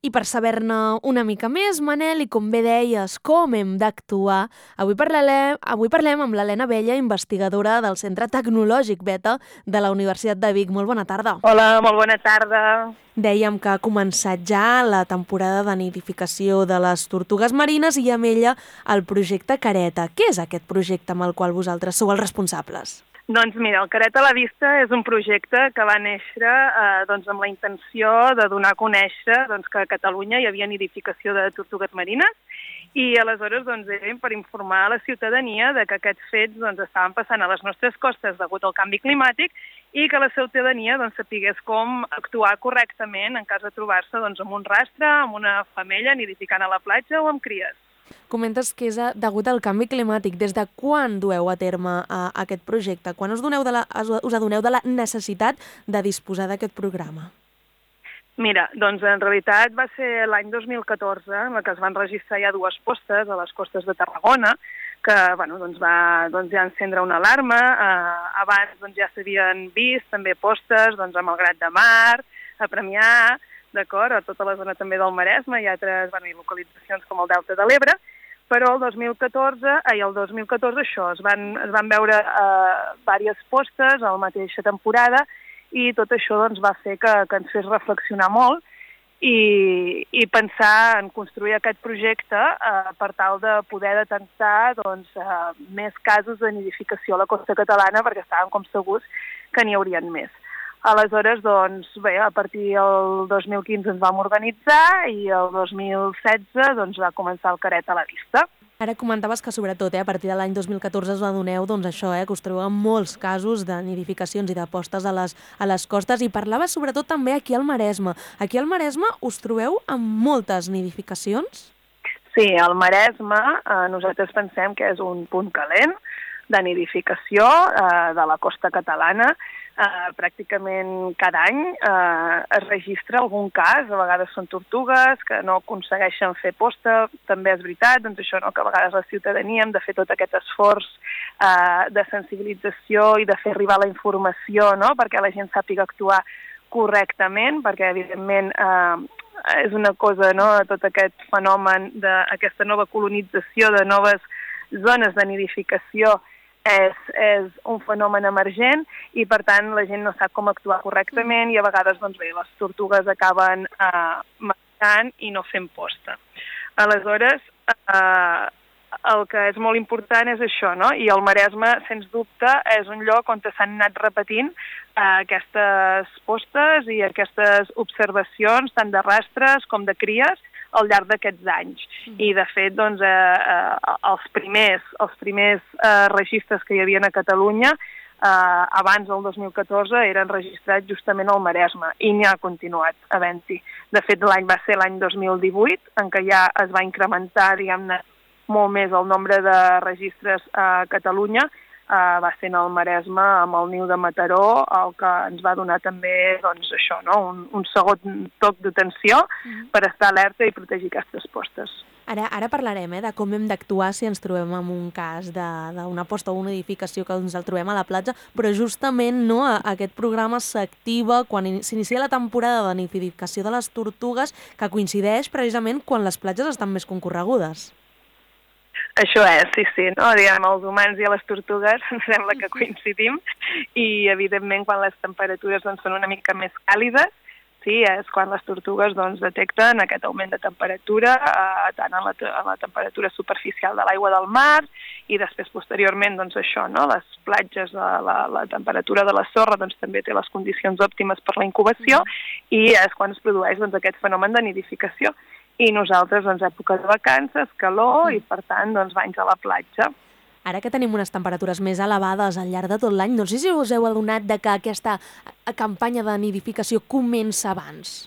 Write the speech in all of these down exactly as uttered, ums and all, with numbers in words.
I per saber-ne una mica més, Manel, i com bé deies, com hem d'actuar, avui parlem, avui parlem amb l'Helena Abella, investigadora del Centre Tecnològic Beta de la Universitat de Vic. Molt bona tarda. Hola, molt bona tarda. Dèiem que ha començat ja la temporada de nidificació de les tortugues marines i amb ella el projecte Careta. Què és aquest projecte amb el qual vosaltres sou els responsables? Doncs mira, el Careta a la Vista és un projecte que va néixer eh, doncs amb la intenció de donar a conèixer doncs, que a Catalunya hi havia nidificació de tortugues marines i aleshores doncs, eren per informar a la ciutadania de que aquests fets doncs, estaven passant a les nostres costes degut al canvi climàtic i que la ciutadania doncs, sapigués com actuar correctament en cas de trobar-se doncs, amb un rastre, amb una femella nidificant a la platja o amb cries. Comentes que és degut al canvi climàtic. Des de quan dueu a terme uh, aquest projecte? Quan us, doneu de la, us adoneu de la necessitat de disposar d'aquest programa? Mira, doncs en realitat va ser l'any dos mil catorze en què es van registrar ja dues postes a les costes de Tarragona que bueno, doncs va doncs ja encendre una alarma. Eh, abans doncs, ja s'havien vist també postes doncs, a Malgrat de Mar, a Premià, d'acord, a tota la zona també del Maresme i altres bueno, i localitzacions com el Delta de l'Ebre, però el dos mil catorze, ai, el dos mil catorze això, es van, es van veure eh, diverses postes a la mateixa temporada i tot això doncs, va fer que, que ens fes reflexionar molt i, i pensar en construir aquest projecte eh, per tal de poder detectar doncs, eh, més casos de nidificació a la costa catalana perquè estàvem com segurs que n'hi haurien més. Aleshores, doncs, bé, a partir del dos mil quinze ens vam organitzar i el dos mil setze doncs, va començar el Careta a la Vista. Ara comentaves que sobretot eh, a partir de l'any dos mil catorze us adoneu doncs, això, eh, que us trobeu amb molts casos de nidificacions i de postes a les, a les costes i parlaves sobretot també aquí al Maresme. Aquí al Maresme us trobeu amb moltes nidificacions? Sí, al Maresme eh, nosaltres pensem que és un punt calent de nidificació eh, de la costa catalana. Uh, pràcticament cada any uh, es registra algun cas, a vegades són tortugues que no aconsegueixen fer posta, també és veritat, doncs això no, que a vegades la ciutadania hem de fer tot aquest esforç uh, de sensibilització i de fer arribar la informació, no?, perquè la gent sàpiga actuar correctament, perquè evidentment uh, és una cosa, no?, tot aquest fenomen d'aquesta nova colonització de noves zones de nidificació És, és un fenomen emergent i per tant la gent no sap com actuar correctament i a vegades doncs, bé, les tortugues acaben eh, matant i no fent posta. Aleshores, eh, el que és molt important és això, no? I el Maresme, sens dubte, és un lloc on s'han anat repetint eh, aquestes postes i aquestes observacions tant de rastres com de cries al llarg d'aquests anys. I, de fet, doncs, eh, eh, els primers, els primers eh, registres que hi havia a Catalunya, eh, abans del dos mil catorze, eren registrats justament al Maresme, i n'hi ha continuat havent-hi. De fet, l'any va ser l'any dos mil divuit, en què ja es va incrementar, diguem-ne, molt més el nombre de registres a Catalunya, Uh, va ser en el Maresme amb el niu de Mataró, el que ens va donar també doncs, això, no? un, un segon toc d'atenció mm-hmm. per estar alerta i protegir aquestes postes. Ara, ara parlarem eh, de com hem d'actuar si ens trobem en un cas d'una posta o una edificació que ens el trobem a la platja, però justament no, aquest programa s'activa quan s'inicia la temporada de nidificació de les tortugues, que coincideix precisament quan les platges estan més concorregudes. Això és, sí, sí, no? Diguem, els humans i les tortugues sembla que coincidim i, evidentment, quan les temperatures doncs, són una mica més càlides, sí, és quan les tortugues doncs, detecten aquest augment de temperatura, eh, tant a la, a la temperatura superficial de l'aigua del mar i després, posteriorment, doncs, això, no? Les platges, la, la, la temperatura de la sorra doncs, també té les condicions òptimes per la incubació i és quan es produeix doncs, aquest fenomen de nidificació. I nosaltres, doncs, època de vacances, calor, i per tant, doncs, banys a la platja. Ara que tenim unes temperatures més elevades al llarg de tot l'any, no sé si us heu adonat de que aquesta campanya de nidificació comença abans.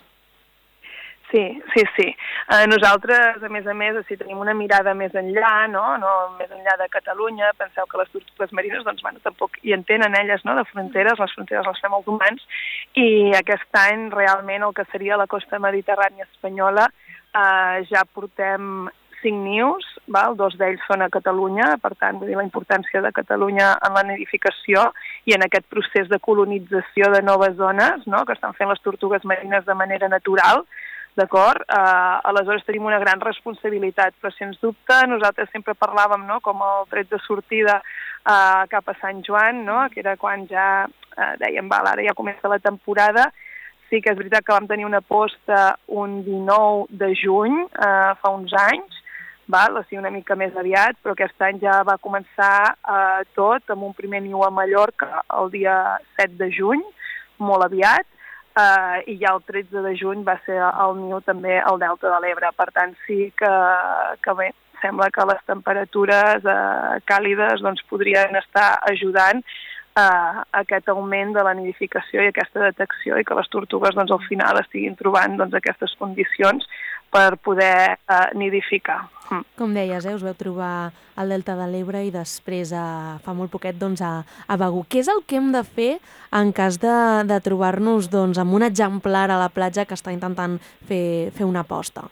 Sí, sí, sí. Eh, nosaltres, a més a més, si tenim una mirada més enllà, no? No més enllà de Catalunya, penseu que les tortugues marines, doncs, bueno, tampoc hi entenen elles, no?, de fronteres, les fronteres les fem els humans, i aquest any, realment, el que seria la costa mediterrània espanyola, Uh, ja portem cinc nius, val? Dos d'ells són a Catalunya, per tant, vull dir la importància de Catalunya en la nidificació i en aquest procés de colonització de noves zones, no?, que estan fent les tortugues marines de manera natural, d'acord? Uh, aleshores tenim una gran responsabilitat, però sens dubte nosaltres sempre parlàvem, no?, com el tret de sortida uh, cap a Sant Joan, no?, que era quan ja uh, dèiem, val, ara ja comença la temporada. Sí que és veritat que vam tenir una posta un dinou de juny, uh, fa uns anys, val? O sigui, una mica més aviat, però aquest any ja va començar uh, tot amb un primer niu a Mallorca el dia set de juny, molt aviat, Uh, i ja el tretze de juny va ser el niu també al Delta de l'Ebre. Per tant, sí que, que bé, sembla que les temperatures uh, càlides doncs, podrien estar ajudant a uh, aquest augment de la nidificació i aquesta detecció i que les tortugues doncs, al final estiguin trobant doncs, aquestes condicions per poder uh, nidificar. Mm. Com deies, eh, us veu trobar al Delta de l'Ebre i després, eh, fa molt poquet, doncs, a, a Begur. Què és el que hem de fer en cas de, de trobar-nos doncs, amb un exemplar a la platja que està intentant fer, fer una aposta?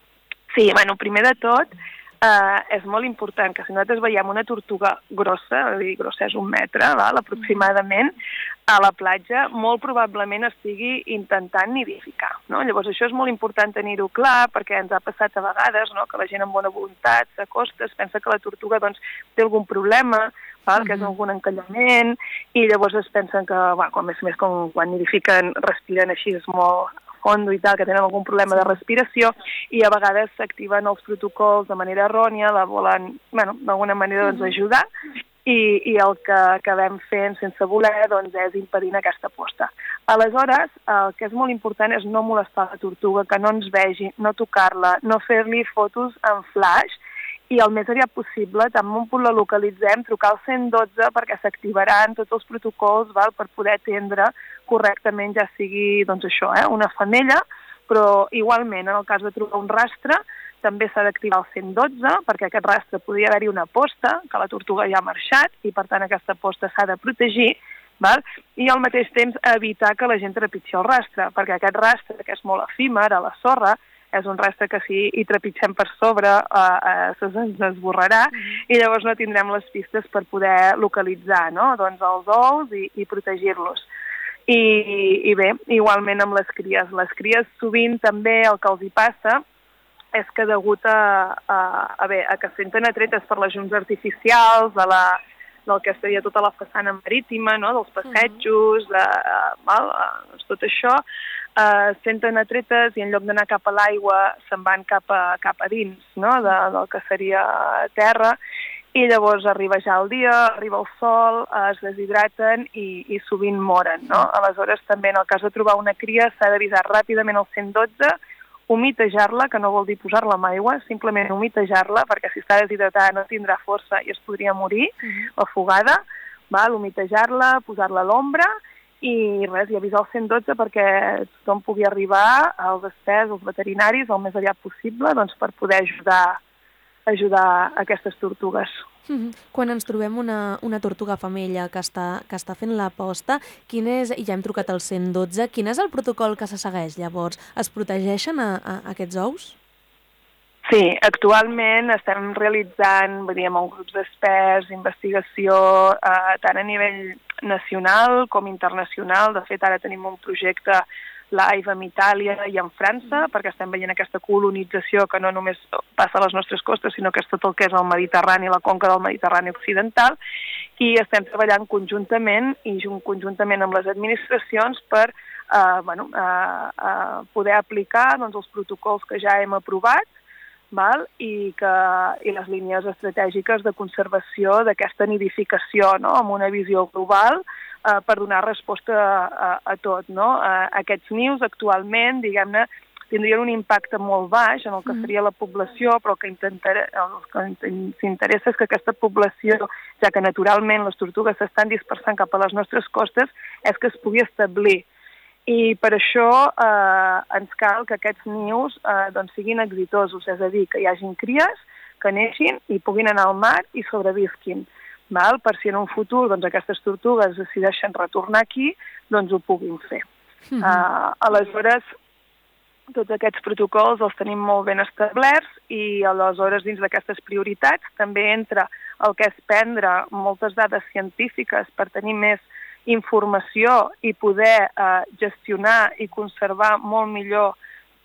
Sí, bueno, primer de tot, eh, és molt important que si nosaltres veiem una tortuga grossa, és a dir, grossa és un metre, val, aproximadament, a la platja, molt probablement estigui intentant nidificar, no? Llavors això és molt important tenir-ho clar perquè ens ha passat a vegades, no?, que la gent amb bona voluntat s'acosta, es pensa que la tortuga doncs, té algun problema, val, que és algun encallament, i llavors es pensen que, bueno, com més, més com quan nidifiquen, respiren així, és molt fondo i tal, que tenen algun problema de respiració, i a vegades s'activen els protocols de manera errònia, la volen, bueno, d'alguna manera doncs, ajudar, i, i el que acabem fent sense voler doncs, és impedint aquesta posta. Aleshores, el que és molt important és no molestar la tortuga, que no ens vegi, no tocar-la, no fer-li fotos en flash, i el més aviat possible, tan bon punt la localitzem, trucar al cent dotze perquè s'activaran tots els protocols, val, per poder atendre correctament, ja sigui doncs això, eh, una femella, però igualment en el cas de trobar un rastre també s'ha d'activar el cent dotze perquè aquest rastre podria haver-hi una posta, que la tortuga ja ha marxat i per tant aquesta posta s'ha de protegir, val? I al mateix temps evitar que la gent trepitgi el rastre, perquè aquest rastre, que és molt efímer a la sorra, és un rastre que si hi trepitgem per sobre eh, eh, se'ns esborrarà mm-hmm. i llavors no tindrem les pistes per poder localitzar, no?, doncs els ous i, i protegir-los. I, I bé, igualment amb les cries. Les cries sovint també el que els hi passa és que degut a, a, a, bé, a que senten atretes per les llums artificials, de la, del que seria tota la façana marítima, no?, dels passejos, de, val, doncs tot això, eh, senten atretes i en lloc d'anar cap a l'aigua se'n van cap a, cap a dins, no?, de, del que seria terra, i llavors arriba ja el dia, arriba el sol, eh, es deshidraten i, i sovint moren, no? Aleshores també en el cas de trobar una cria s'ha d'avisar ràpidament al cent dotze, humitejar-la, que no vol dir posar-la amb aigua, simplement humitejar-la, perquè si està deshidratada no tindrà força i es podria morir, uh-huh. afogada, val? Humitejar-la, posar-la a l'ombra i res, i avisar el cent dotze perquè tothom pugui arribar als experts, als veterinaris, el més aviat possible, doncs per poder ajudar ajudar aquestes tortugues. Mm-hmm. Quan ens trobem una, una tortuga femella que està, que està fent la posta, quin és, i ja hem trucat al cent dotze, quin és el protocol que se segueix llavors? Es protegeixen a, a, a aquests ous? Sí, actualment estem realitzant, vull dir, amb grups d'experts, investigació, eh, tant a nivell nacional com internacional. De fet, ara tenim un projecte live en Itàlia i en França, perquè estem veient aquesta colonització que no només passa a les nostres costes, sinó que és tot el que és el Mediterrani, la conca del Mediterrani occidental, i estem treballant conjuntament i conjuntament amb les administracions per eh, bueno, eh, eh, poder aplicar doncs, els protocols que ja hem aprovat, val? I, que, i les línies estratègiques de conservació d'aquesta nidificació, no? Amb una visió global, Uh, per donar resposta a, a, a tot, no? Uh, aquests nius actualment, diguem-ne, tindrien un impacte molt baix en el que seria la població, però el que, el que ens interessa és que aquesta població, ja que naturalment les tortugues s'estan dispersant cap a les nostres costes, és que es pugui establir. I per això eh, ens cal que aquests nius eh, doncs siguin exitosos, és a dir, que hi hagin cries, que neixin i puguin anar al mar i sobrevisquin. Val? Per si en un futur doncs, aquestes tortugues decideixen retornar aquí, doncs ho puguin fer. Mm-hmm. uh, aleshores, tots aquests protocols els tenim molt ben establerts i aleshores dins d'aquestes prioritats també entra el que és prendre moltes dades científiques per tenir més informació i poder uh, gestionar i conservar molt millor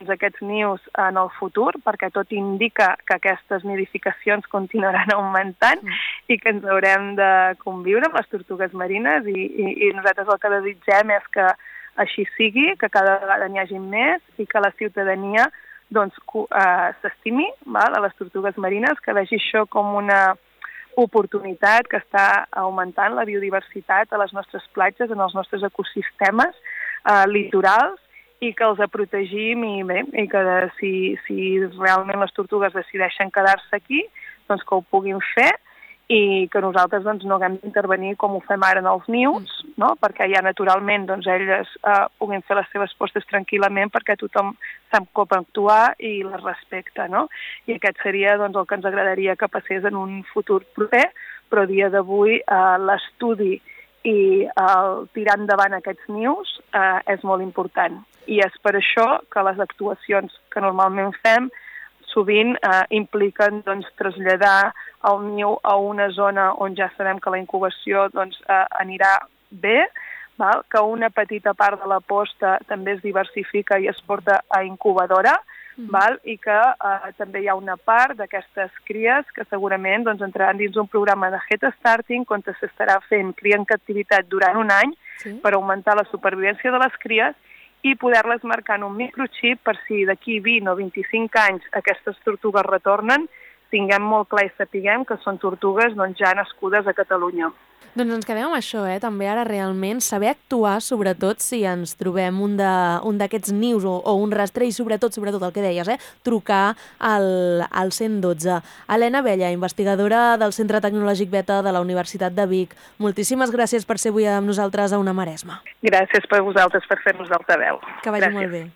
doncs, aquests nius en el futur, perquè tot indica que aquestes nidificacions continuaran augmentant mm. i que ens haurem de conviure amb les tortugues marines i, i, i nosaltres el que desitgem és que així sigui, que cada vegada n'hi hagi més i que la ciutadania doncs, uh, s'estimi a les tortugues marines, que vegi això com una oportunitat que està augmentant la biodiversitat a les nostres platges, en els nostres ecosistemes uh, litorals, i que els protegim i bé, i que si, si realment les tortugues decideixen quedar-se aquí, doncs que ho puguin fer i que nosaltres doncs, no haguem d'intervenir com ho fem ara en els nius, no? Perquè ja naturalment doncs, elles eh, puguin fer les seves postes tranquil·lament perquè tothom sap com actuar i les respecta, no? I aquest seria doncs, el que ens agradaria que passés en un futur proper, però a dia d'avui eh, l'estudi i el tirar endavant aquests nius eh, és molt important. I és per això que les actuacions que normalment fem sovint eh, impliquen doncs, traslladar el niu a una zona on ja sabem que la incubació doncs, eh, anirà bé, val? Que una petita part de la posta també es diversifica i es porta a incubadora, mm. val? I que eh, també hi ha una part d'aquestes cries que segurament doncs, entraran dins un programa de head starting on s'estarà fent cria en captivitat durant un any sí. per augmentar la supervivència de les cries i poder-les marcar en un microxip per si d'aquí vint o vint-i-cinc anys aquestes tortugues retornen, tinguem molt clar i sapiguem que són tortugues doncs, ja nascudes a Catalunya. Doncs ens quedem amb això, eh? També ara realment saber actuar, sobretot si ens trobem un d'aquests nius o, o un rastre i sobretot, sobretot el que deies, eh? Trucar al, al cent dotze. Helena Abella, investigadora del Centre Tecnològic Beta de la Universitat de Vic. Moltíssimes gràcies per ser avui amb nosaltres a Una Maresma. Gràcies per vosaltres per fer-nos altaveu. Que vagi gràcies. molt bé.